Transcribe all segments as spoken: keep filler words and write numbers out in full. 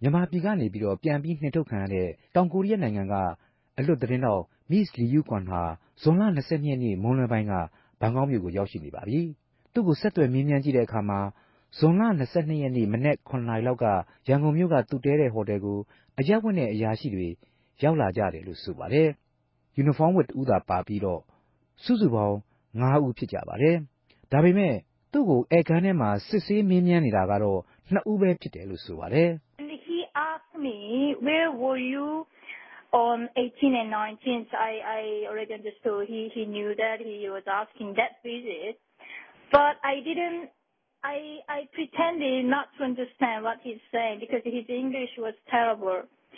မြန်မာပြည်ကနေပြီးတော့ပြန်ပြီးနှင်ထုတ်ခံရတဲ့တောင်ကိုရီးယားနိုင်ငံကအလွတ်သတင်းတော့ Miss Lee Yu Kwan ဟာဇွန်လ၂၂ရက်နေ့မွန်းလွဲပိုင်းကဘန်ကောက်မြို့ကိုရောက်ရှိနေပါပြီ။သူ့ကိုဆက်သွယ်မေးမြန်းကြည့်တဲ့အခါမှာဇွန်လ၂၂ရက်နေ့မနက်ခုနှစ်နာရီလောက်ကရန်ကုန်မြို့ကသူတဲတဲ့ဟိုတယ်ကိုအရက်ဝတ်နဲ့အရာရှိတွေရောက်လာကြတယ်လို့ဆိုပါတယ်။ယူနီဖောင်းဝတ်ဦးသာပါပြီးတော့စုစုပေါင်းငါးဦးဖြစ်ကြပါတယ်။ဒါပေမဲ့သူ့ကိုအဲခန်းထဲမှာစစ်ဆေးမေးမြန်းနေတာကတော့နှစ်ဦးပဲဖြစ်တယ်လို့ဆိုပါတယ်။ He asked me where were you on eighteen and nineteen. I I already understood he he knew that he was asking that visit, but I didn't. I I pretended not to understand what he's saying because his English was terrible.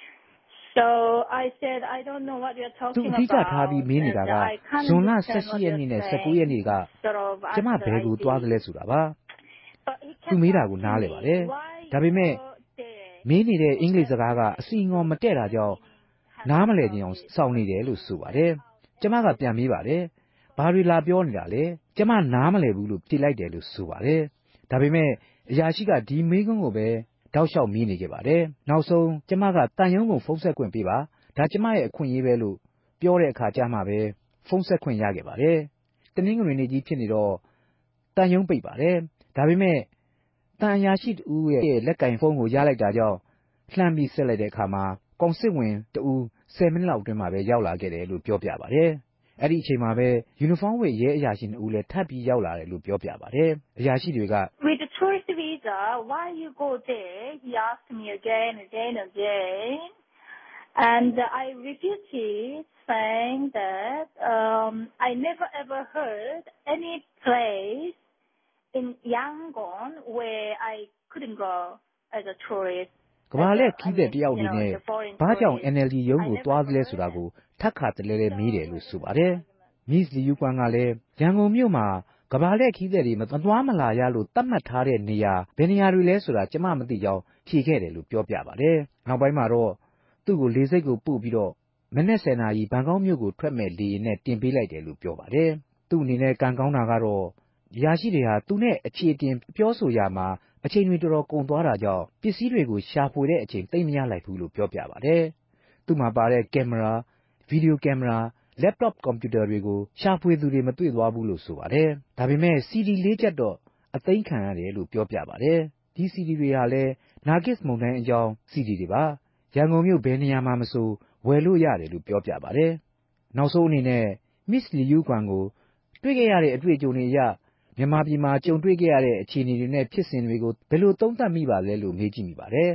So I said I don't know what you're သူ talking အဓိက about. ထားပြီးမေးနေတာက I can't ဇွန်လ ၁ understand ၈ what ရက်နေ့ you're နဲ့ ၁၉ saying. ရက်နေ့က Sort of ကျမ after ဘယ် I ကိုသွားသ did. လဲဆိုတာပါ But he သူ kept မေးတာကို asking နားလည်ပါတယ် me why ဒါပေမဲ့ you're there. မေးနေတဲ့အင်္ဂလိပ်စကားကအစီအငေါ်မတည့်တာကြောင့်နားမလည်ခြင်းအောင်စောင့်နေတယ်လို့ဆိုပါတယ်ကျမကပြန်မေးပါတယ်ဘာတွေလာပြောနေတာလဲကျမနားမလည်ဘူးလို့ဖြေလိုက်တယ်လို့ဆိုပါတယ်ဒါပေမဲ့အရာရှိကဒီမေးခွန်းကိုပဲတောက်လျှောက်မေးနေခဲ့ပါတယ်နောက်ဆုံးကျမကတန်ယုံကိုဖုန်းဆက်ခွင့်ပေးပါဒါကျမရဲ့အခွင့်အရေးပဲလို့ပြောတဲ့အခါကျမှပဲဖုန်းဆက်ခွင့်ရခဲ့ပါတယ်တနင်္ဂနွေနေ့ကြီးဖြစ်နေတော့တန်ယုံပိတ်ပါတယ်ဒါပေမဲ့တန်အရာရှိတူရဲ့လက်ကင်ဖုန်းကိုရလိုက်တာကြောင့်လှမ်းပြီးဆက်လိုက်တဲ့အခါမှာကောင်စစ်ဝင်တူဆယ်မိနစ်လောက်အတွင်းမှာပဲရောက်လာခဲ့တယ်လို့ပြောပြပါတယ်အဲ့ဒီအချိန်မှာပဲယူနီဖောင်းဝတ်ရဲအရာရှိနှစ်ဦးလည်းထပ်ပြီးရောက်လာတယ်လို့ပြောပြပါတယ်အရာရှိတွေက With the tourist visa why you go there he asked me again again again and I repeated saying that um I never ever heard any place in Yangon where I couldn't go as a tourist ကဘာလက်ခီးတဲ့တယောက်အနေနဲ့ဘာကြောင့် N L D ရုံးကိုသွားသလဲဆိုတာကိုထပ်ခါတလဲလဲမေးတယ်လို့ဆိုပါတယ် Miss Lee Yu Kwan ကလည်းရန်ကုန်မြို့မှာကဘာလက်ခီးတဲ့တွေမသွားမလာရလို့သတ်မှတ်ထားတဲ့နေရာဘယ်နေရာတွေလဲဆိုတာကျမမသိကြောင်းဖြေခဲ့တယ်လို့ပြောပြပါတယ်နောက်ပိုင်းမှာတော့သူ့ကိုလေဆိပ်ကိုပို့ပြီးတော့မနေ့ဆယ်နာရီဘန်ကောက်မြို့ကိုထွက်မဲ့လေယာဉ်နဲ့တင်ပေးလိုက်တယ်လို့ပြောပါတယ်သူ့အနေနဲ့ကံကောင်းတာကတော့ရရှိတွေဟာသူနဲ့အခြေအတင်ပြောဆိုရမှာအချိန်တွေတော်တော်ကုန်သွားတာကြောင့်ပစ္စည်းတွေကိုရှာဖွေတဲ့အချိန်သိမ့်မရလိုက်ဘူးလို့ပြောပြပါတယ်။သူ့မှာပါတဲ့ကင်မရာဗီဒီယိုကင်မရာလက်တော့ကွန်ပျူတာတွေကိုရှာဖွေသူတွေမတွေ့သွားဘူးလို့ဆိုပါတယ်။ဒါပေမဲ့ စီ ဒီ လေးချက်တော့အသိမ်းခံရတယ်လို့ပြောပြပါတယ်။ဒီ စီ ဒီ တွေဟာလည်းနာဂစ်မုန်တိုင်းအကြောင်း စီ ဒီ တွေပါ။ရန်ကုန်မြို့ဘယ်နေရာမှာမဆိုဝယ်လို့ရတယ်လို့ပြောပြပါတယ်။နောက်ဆုံးအနေနဲ့ Miss Lee Yu Kwan ကိုတွေ့ခဲ့ရတဲ့အတွေ့အကြုံတွေအရမြန်မာပြည်မှာကြုံတွေ့ခဲ့ရတဲ့အခြေအနေတွေနဲ့ဖြစ်စဉ်တွေကိုဘယ်လိုသုံးသပ်မိပါလဲလို့မေးကြည့်မိပါတယ်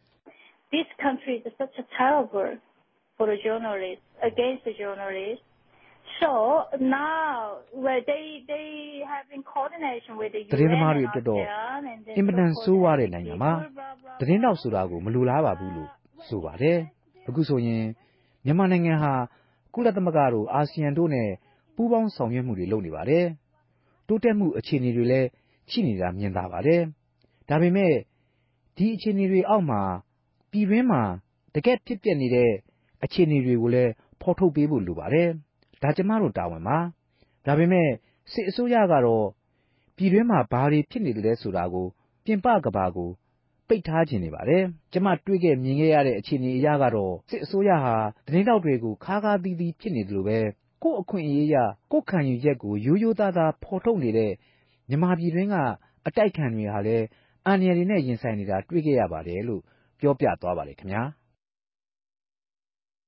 This country is such a terrible for the journalists against the journalists so now where they they have in coordination with the သတင်းသ U N မားတွေ and အတွက်တော့ ASEAN and then အင်မတန်ဆိုးဝါးတဲ့ so နိုင်ငံမှာသတင်းတောက်ဆိုတာကိုမလိုလားပါဘူးလို့ဆိုပါတယ်အခုဆိုရင်မြန်မာနိုင်ငံဟာကုလသမဂ္ဂတို့အာဆီယံတို့နဲ့ပူးပေါင်းဆောင်ရွက်မှုတွေလုပ်နေပါတယ်တိုးတက်မှုအခြေအနေတွေလည်းရှိနေတာမြင်သာပါတယ်ဒါပေမဲ့ဒီအခြေအနေတွေအောက်မှာပြည်တွင်းမှာတကယ်ဖြစ်ပျက်နေတဲ့အခြေအနေတွေကိုလည်းဖော်ထုတ်ပေးဖို့လိုပါတယ်ဒါကျမတို့တာဝန်ပါဒါပေမဲ့စစ်အစိုးရကတော့ပြည်တွင်းမှာဘာတွေဖြစ်နေတယ်လဲဆိုတာကိုပြင်ပကဘာကိုပိတ်ထားခြင်းနေပါတယ်ကျမတွေ့ခဲ့မြင်ခဲ့ရတဲ့အခြေအနေအရကတော့စစ်အစိုးရဟာသတင်းတောက်တွေကိုခါးခါးသီးသီးဖြစ်နေတယ်လို့ပဲကိုယ့်အခွင့်အရေးရကိုယ့်ခံယူချက်ကိုရိုးရိုးသားသားဖော်ထုတ်နေတဲ့မြန်မာပြည်တွင်းကအတိုက်ခံတွေဟာလည်းအန္တရာယ်တွေနဲ့ရင်ဆိုင်နေတာတွေ့ခဲ့ရပါတယ်လို့ပြောပြသွားပါတယ်ခင်ဗျာ